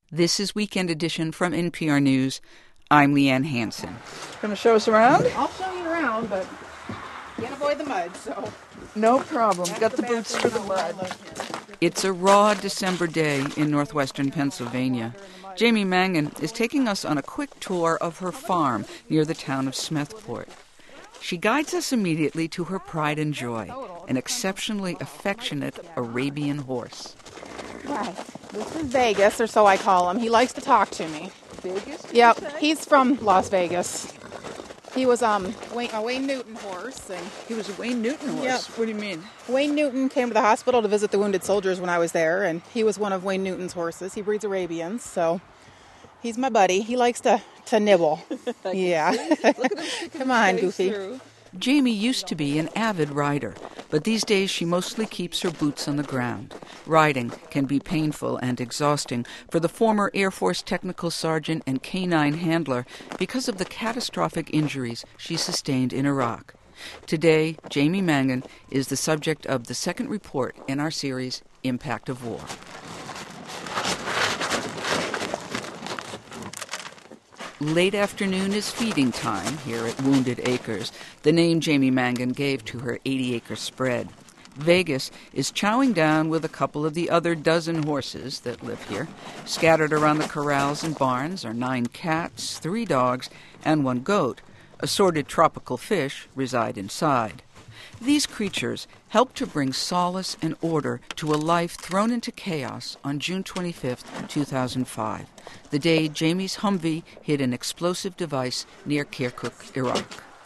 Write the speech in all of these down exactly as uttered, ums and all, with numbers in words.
This is Weekend Edition from N P R News. I'm Leanne Hansen. Going to show us around? I'll show you around, but can't avoid the mud, so... No problem. That's Got the, the boots for the mud. It's a raw December day in northwestern Pennsylvania. Jamie Mangan is taking us on a quick tour of her farm near the town of Smethport. She guides us immediately to her pride and joy, an exceptionally affectionate Arabian horse. Right. This is Vegas, or so I call him. He likes to talk to me. Vegas? Yep, he's from Las Vegas. He was um Wayne, a Wayne Newton horse. And He was a Wayne Newton horse? Yep. What do you mean? Wayne Newton came to the hospital to visit the wounded soldiers when I was there, and he was one of Wayne Newton's horses. He breeds Arabians, so he's my buddy. He likes to, to nibble. Yeah. Come on, Goofy. Through. Jamie used to be an avid rider, but these days she mostly keeps her boots on the ground. Riding can be painful and exhausting for the former Air Force technical sergeant and canine handler because of the catastrophic injuries she sustained in Iraq. Today, Jamie Mangan is the subject of the second report in our series, Impact of War. Late afternoon is feeding time here at Wounded Acres, the name Jamie Mangan gave to her eighty-acre spread. Vegas is chowing down with a couple of the other dozen horses that live here. Scattered around the corrals and barns are nine cats, three dogs, and one goat. Assorted tropical fish reside inside. These creatures help to bring solace and order to a life thrown into chaos on June twenty-fifth, two thousand five, the day Jamie's Humvee hit an explosive device near Kirkuk, Iraq.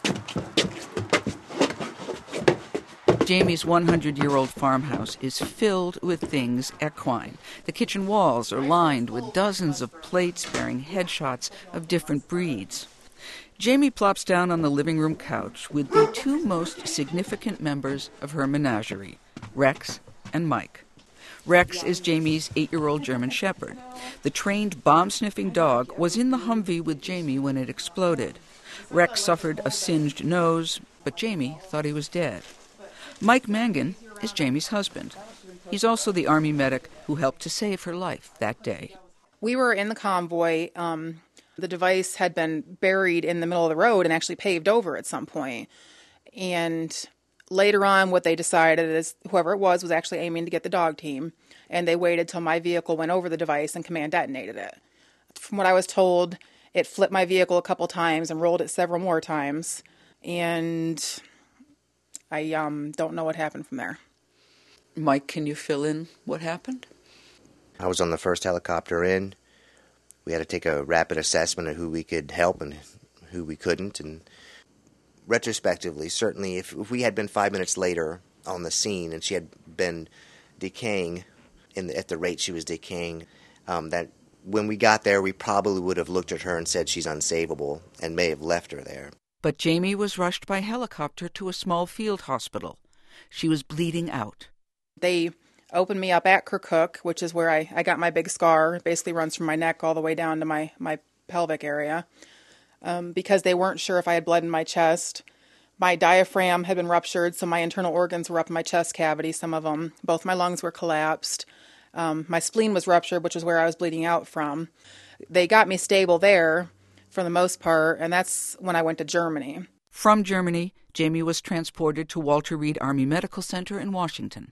Jamie's hundred-year-old farmhouse is filled with things equine. The kitchen walls are lined with dozens of plates bearing headshots of different breeds. Jamie plops down on the living room couch with the two most significant members of her menagerie, Rex and Mike. Rex is Jamie's eight-year-old German Shepherd. The trained bomb-sniffing dog was in the Humvee with Jamie when it exploded. Rex suffered a singed nose, but Jamie thought he was dead. Mike Mangan is Jamie's husband. He's also the Army medic who helped to save her life that day. We were in the convoy. Um, the device had been buried in the middle of the road and actually paved over at some point. And later on, what they decided is whoever it was was actually aiming to get the dog team. And they waited till my vehicle went over the device and command detonated it. From what I was told, it flipped my vehicle a couple times and rolled it several more times. And I um, don't know what happened from there. Mike, can you fill in what happened? I was on the first helicopter in. We had to take a rapid assessment of who we could help and who we couldn't. And retrospectively, certainly, if, if we had been five minutes later on the scene and she had been decaying in the, at the rate she was decaying, um, that when we got there, we probably would have looked at her and said she's unsavable and may have left her there. But Jamie was rushed by helicopter to a small field hospital. She was bleeding out. They opened me up at Kirkuk, which is where I, I got my big scar. It basically runs from my neck all the way down to my, my pelvic area. Um, because they weren't sure if I had blood in my chest. My diaphragm had been ruptured, so my internal organs were up in my chest cavity, some of them. Both my lungs were collapsed. Um, my spleen was ruptured, which is where I was bleeding out from. They got me stable there for the most part, and that's when I went to Germany. From Germany, Jamie was transported to Walter Reed Army Medical Center in Washington.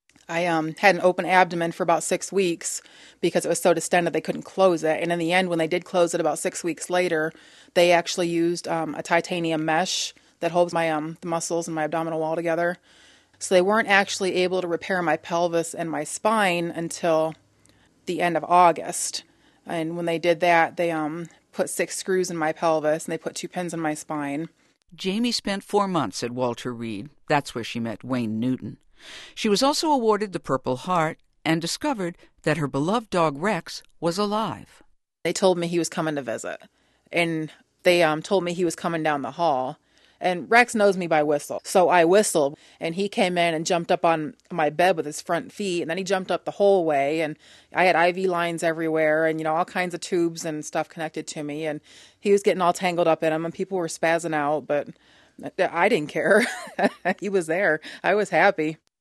I um, had an open abdomen for about six weeks because it was so distended they couldn't close it. And in the end, when they did close it about six weeks later, they actually used um, a titanium mesh that holds my um, the muscles and my abdominal wall together. So they weren't actually able to repair my pelvis and my spine until the end of August. And when they did that, they um, put six screws in my pelvis and they put two pins in my spine. Jamie spent four months at Walter Reed. That's where she met Wayne Newton. She was also awarded the Purple Heart and discovered that her beloved dog Rex was alive. They told me he was coming to visit, and they um, told me he was coming down the hall. And Rex knows me by whistle, so I whistled, and he came in and jumped up on my bed with his front feet, and then he jumped up the whole way, and I had I V lines everywhere, and, you know, all kinds of tubes and stuff connected to me, and he was getting all tangled up in them, and people were spazzing out, but I didn't care. He was there. I was happy.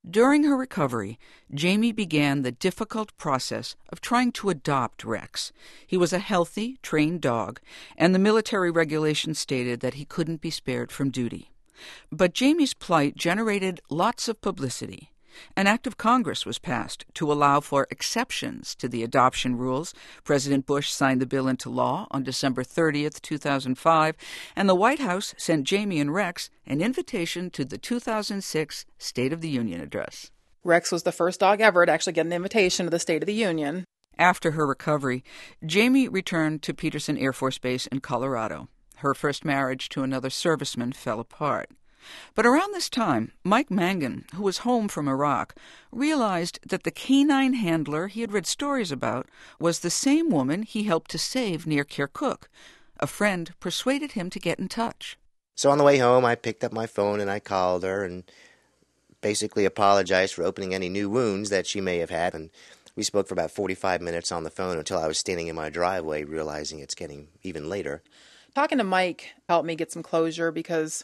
During her recovery, Jamie began the difficult process of trying to adopt Rex. He was a healthy, trained dog, and the military regulations stated that he couldn't be spared from duty. But Jamie's plight generated lots of publicity. An act of Congress was passed to allow for exceptions to the adoption rules. President Bush signed the bill into law on December thirtieth, two thousand five, and the White House sent Jamie and Rex an invitation to the two thousand six State of the Union address. Rex was the first dog ever to actually get an invitation to the State of the Union. After her recovery, Jamie returned to Peterson Air Force Base in Colorado. Her first marriage to another serviceman fell apart. But around this time, Mike Mangan, who was home from Iraq, realized that the canine handler he had read stories about was the same woman he helped to save near Kirkuk. A friend persuaded him to get in touch. So on the way home, I picked up my phone and I called her and basically apologized for opening any new wounds that she may have had. And we spoke for about forty-five minutes on the phone until I was standing in my driveway, realizing it's getting even later. Talking to Mike helped me get some closure because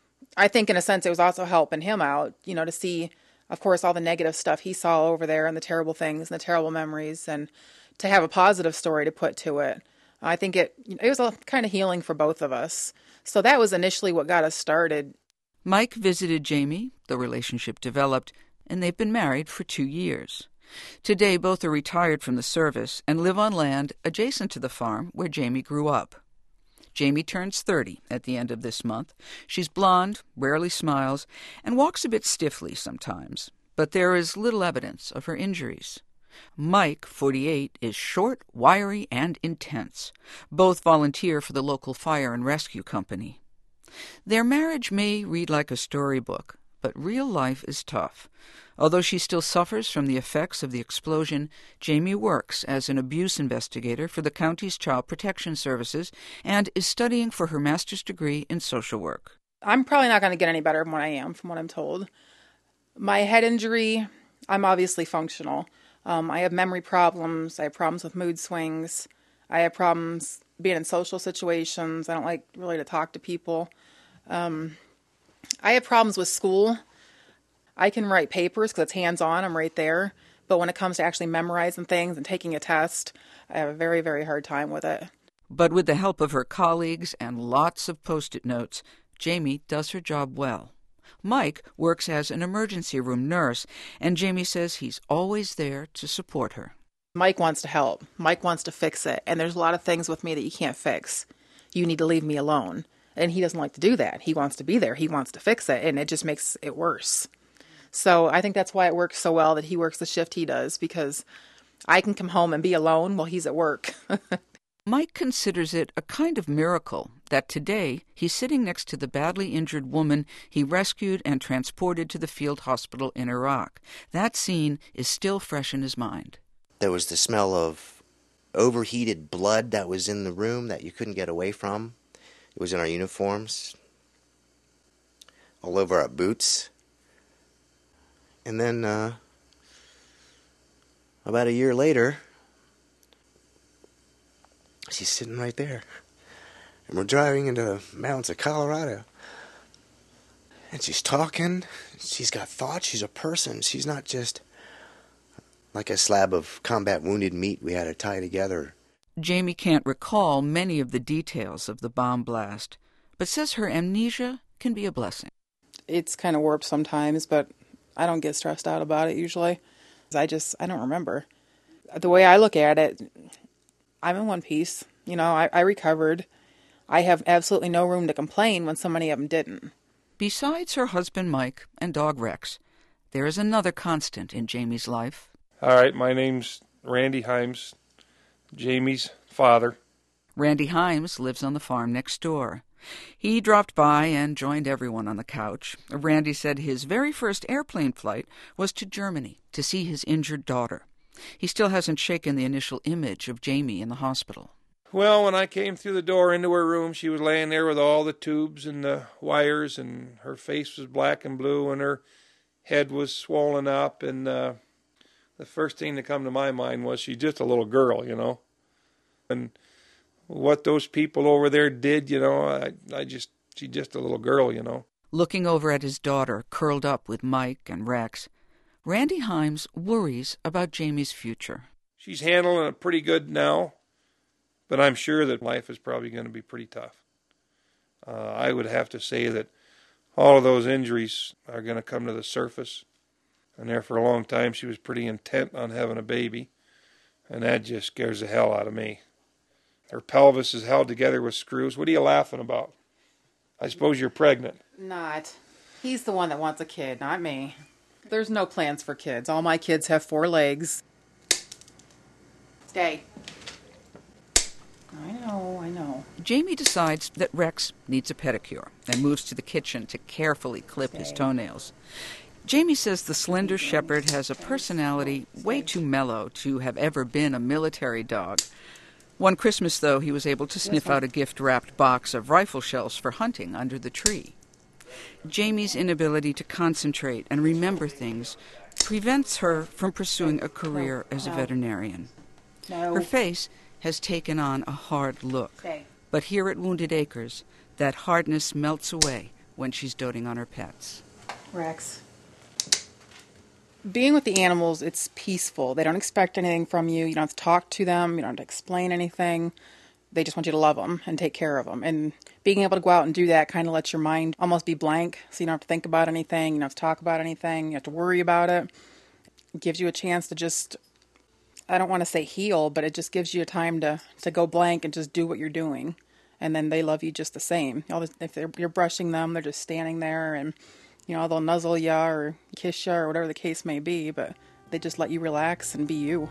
I think in a sense it was also helping him out, you know, to see, of course, all the negative stuff he saw over there and the terrible things and the terrible memories, and to have a positive story to put to it. I think it it was a kind of healing for both of us. So that was initially what got us started. Mike visited Jamie, the relationship developed, and they've been married for two years. Today, both are retired from the service and live on land adjacent to the farm where Jamie grew up. Jamie turns thirty at the end of this month. She's blonde, rarely smiles, and walks a bit stiffly sometimes, but there is little evidence of her injuries. Mike, forty-eight, is short, wiry, and intense. Both volunteer for the local fire and rescue company. Their marriage may read like a storybook, but real life is tough. Although she still suffers from the effects of the explosion, Jamie works as an abuse investigator for the county's Child Protection Services and is studying for her master's degree in social work. I'm probably not going to get any better than what I am, from what I'm told. My head injury, I'm obviously functional. Um, I have memory problems. I have problems with mood swings. I have problems being in social situations. I don't like really to talk to people. Um, I have problems with school. I can write papers because it's hands-on. I'm right there. But when it comes to actually memorizing things and taking a test, I have a very, very hard time with it. But with the help of her colleagues and lots of Post-it notes, Jamie does her job well. Mike works as an emergency room nurse, and Jamie says he's always there to support her. Mike wants to help. Mike wants to fix it. And there's a lot of things with me that you can't fix. You need to leave me alone. And he doesn't like to do that. He wants to be there. He wants to fix it. And it just makes it worse. So I think that's why it works so well that he works the shift he does, because I can come home and be alone while he's at work. Mike considers it a kind of miracle that today he's sitting next to the badly injured woman he rescued and transported to the field hospital in Iraq. That scene is still fresh in his mind. There was the smell of overheated blood that was in the room that you couldn't get away from. It was in our uniforms, all over our boots. And then, uh, about a year later, she's sitting right there. And we're driving into the mountains of Colorado. And she's talking. She's got thoughts. She's a person. She's not just like a slab of combat wounded meat we had to tie together. Jamie can't recall many of the details of the bomb blast, but says her amnesia can be a blessing. It's kind of warped sometimes, but I don't get stressed out about it usually. I just, I don't remember. The way I look at it, I'm in one piece. You know, I, I recovered. I have absolutely no room to complain when so many of them didn't. Besides her husband Mike and dog Rex, there is another constant in Jamie's life. All right, my name's Randy Himes, Jamie's father. Randy Himes lives on the farm next door. He dropped by and joined everyone on the couch. Randy said his very first airplane flight was to Germany to see his injured daughter. He still hasn't shaken the initial image of Jamie in the hospital. Well, when I came through the door into her room, she was laying there with all the tubes and the wires, and her face was black and blue, and her head was swollen up, and uh, the first thing that come to my mind was she's just a little girl, you know. And what those people over there did, you know, I, I just, she's just a little girl, you know. Looking over at his daughter, curled up with Mike and Rex, Randy Himes worries about Jamie's future. She's handling it pretty good now, but I'm sure that life is probably going to be pretty tough. Uh, I would have to say that all of those injuries are going to come to the surface. And there for a long time she was pretty intent on having a baby, and that just scares the hell out of me. Her pelvis is held together with screws. What are you laughing about? I suppose you're pregnant. Not. He's the one that wants a kid, not me. There's no plans for kids. All my kids have four legs. Stay. I know, I know. Jamie decides that Rex needs a pedicure and moves to the kitchen to carefully clip his toenails. Jamie says the slender shepherd has a personality way too mellow to have ever been a military dog. One Christmas, though, he was able to sniff out a gift-wrapped box of rifle shells for hunting under the tree. Jamie's inability to concentrate and remember things prevents her from pursuing a career as a veterinarian. No. Her face has taken on a hard look, Stay. but here at Wounded Acres, that hardness melts away when she's doting on her pets. Rex. Being with the animals, it's peaceful. They don't expect anything from you. You don't have to talk to them. You don't have to explain anything. They just want you to love them and take care of them. And being able to go out and do that kind of lets your mind almost be blank, so you don't have to think about anything. You don't have to talk about anything. You have to worry about it. It gives you a chance to just, I don't want to say heal, but it just gives you a time to, to go blank and just do what you're doing. And then they love you just the same. If they're, you're brushing them, they're just standing there and, you know, they'll nuzzle you or kiss you or whatever the case may be, but they just let you relax and be you.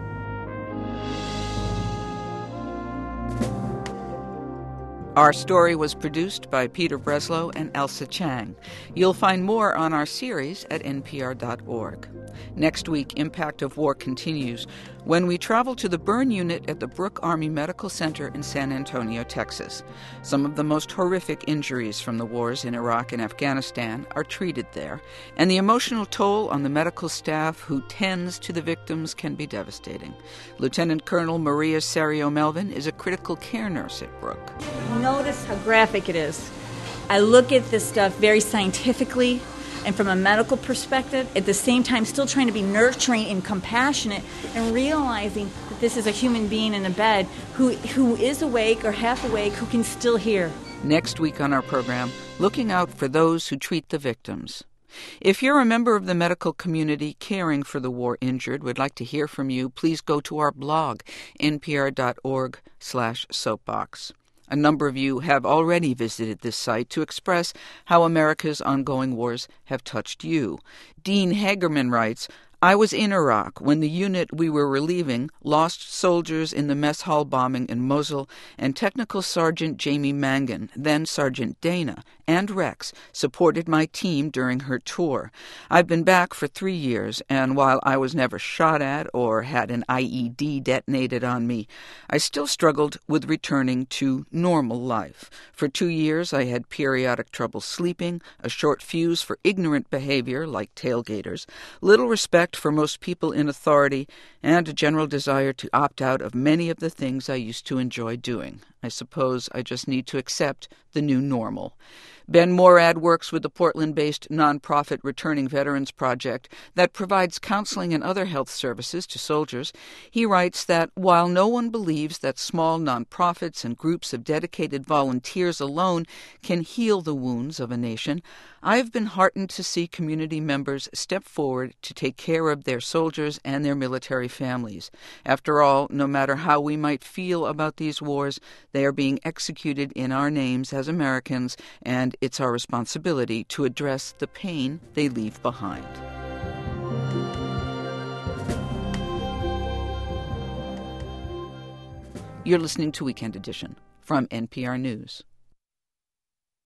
Our story was produced by Peter Breslow and Elsa Chang. You'll find more on our series at N P R dot org. Next week, Impact of War continues when we travel to the burn unit at the Brooke Army Medical Center in San Antonio, Texas. Some of the most horrific injuries from the wars in Iraq and Afghanistan are treated there, and the emotional toll on the medical staff who tends to the victims can be devastating. Lieutenant Colonel Maria Serio Melvin is a critical care nurse at Brooke. Notice how graphic it is. I look at this stuff very scientifically and from a medical perspective, at the same time still trying to be nurturing and compassionate and realizing that this is a human being in a bed who who is awake or half awake, who can still hear. Next week on our program, looking out for those who treat the victims. If you're a member of the medical community caring for the war injured, would like to hear from you, please go to our blog, N P R dot org slash soapbox. A number of you have already visited this site to express how America's ongoing wars have touched you. Dean Hagerman writes, I was in Iraq when the unit we were relieving lost soldiers in the mess hall bombing in Mosul, and Technical Sergeant Jamie Mangan, then Sergeant Dana, and Rex supported my team during her tour. I've been back for three years, and while I was never shot at or had an I E D detonated on me, I still struggled with returning to normal life. For two years I had periodic trouble sleeping, a short fuse for ignorant behavior like tailgaters, little respect for most people in authority, and a general desire to opt out of many of the things I used to enjoy doing. I suppose I just need to accept the new normal. Ben Morad works with the Portland-based nonprofit Returning Veterans Project that provides counseling and other health services to soldiers. He writes that while no one believes that small nonprofits and groups of dedicated volunteers alone can heal the wounds of a nation, I have been heartened to see community members step forward to take care of their soldiers and their military families. After all, no matter how we might feel about these wars, they are being executed in our names as Americans, and it's our responsibility to address the pain they leave behind. You're listening to Weekend Edition from N P R News.